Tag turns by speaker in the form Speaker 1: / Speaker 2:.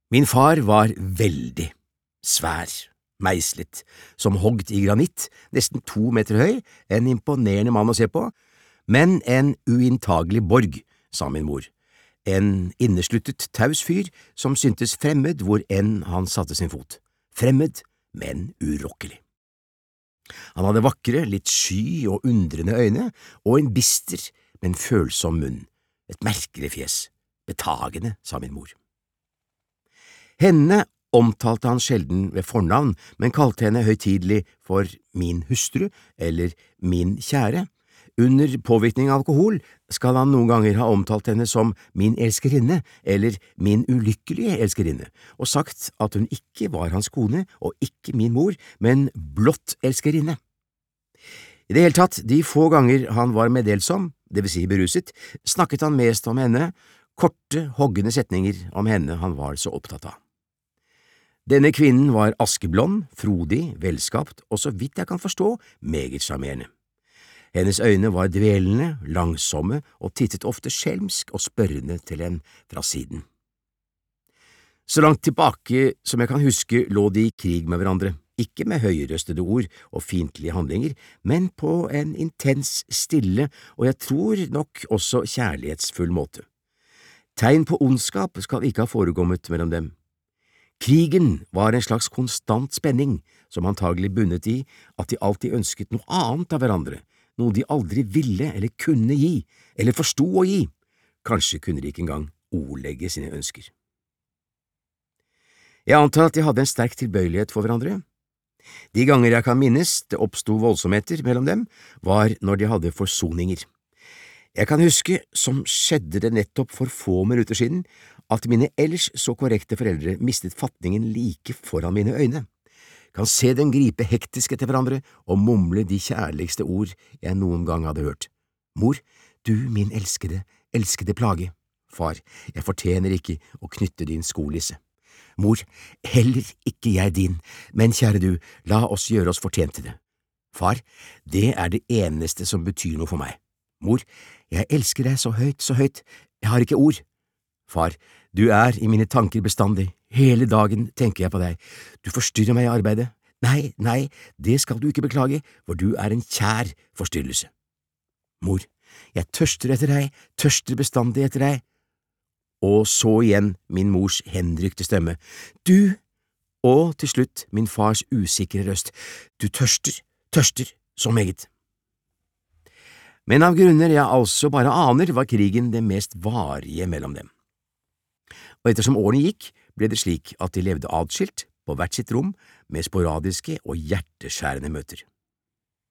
Speaker 1: Min far var veldig svær, meislet, som hogd i granitt, nesten 2 meter høy, en imponerende mann å se på, men en uinntagelig borg, sa min mor, en innesluttet taus fyr som syntes fremmed hvor enn han satte sin fot, fremmed, men urokkelig. Han hadde vakre, litt sky og undrende øyne, og en bister, men følsom munn, et merkelig fjes, betagende, sa min mor. Henne omtalte han sjelden ved fornavn, men kalte henne høytidelig for min hustru eller min kjære. Under påvirkning av alkohol skal han noen ganger ha omtalt henne som min elskerinne eller min ulykkelige elskerinne, og sagt at hun ikke var hans kone og ikke min mor, men blott elskerinne. I det hele tatt, de få ganger han var meddelsom, det vil si beruset, snakket han mest om henne, korte, hoggende setninger om henne han var så opptatt av. Denne kvinnen var askeblond, frodig, velskapt og så vidt jeg kan forstå, meget sjarmerende. Hennes øyne var dvelende, langsomme og tittet ofte skjelmsk og spørrende til en fra siden. Så langt tilbake som jeg kan huske lå de i krig med hverandre, ikke med høyrøstede ord og fiendtlige handlinger, men på en intens, stille og jeg tror nok også kjærlighetsfull måte. Tegn på ondskap skal ikke ha forekommet mellom dem. Krigen var en slags konstant spenning, som antagelig bundet i at de alltid ønsket noe annet av hverandre, noe de aldri ville eller kunne gi, eller forsto å gi. Kanskje kunne de ikke engang ordlegge sine ønsker. Jeg antar at de hadde en sterk tilbøyelighet for hverandre. De ganger jeg kan minnes det oppsto voldsomheter mellom dem, var når de hadde forsoninger. Jeg kan huske, som skjedde det nettopp for få minutter siden, at mine ellers så korrekte foreldre mistet fatningen like foran mine øyne. Kan se dem gripe hektisk etter hverandre og mumle de kjærligste ord jeg noen gang hadde hørt. Mor, du min elskede, elskede plage. Far, jeg fortjener ikke å knytte din skolisse. Mor, heller ikke jeg din, men kjære du, la oss gjøre oss fortjent til det. Far, det er det eneste som betyr noe for meg. Mor, jeg elsker deg så høyt, jeg har ikke ord. Far, du er i mine tanker bestandig, hele dagen tenker jeg på deg, du forstyrrer meg i arbeidet. Nei, det skal du ikke beklage, for du er en kjær forstyrrelse. Mor, jeg tørster etter deg, tørster bestandig etter deg. Og så igjen min mors henrykte stemme. Du, og til slutt min fars usikre røst. Du tørster, så meget. Men av grunner jeg altså bare aner, var krigen det mest varige mellom dem. Og ettersom årene gikk, ble det slik at de levde adskilt, på hvert sitt rom, med sporadiske og hjerteskjærende møter.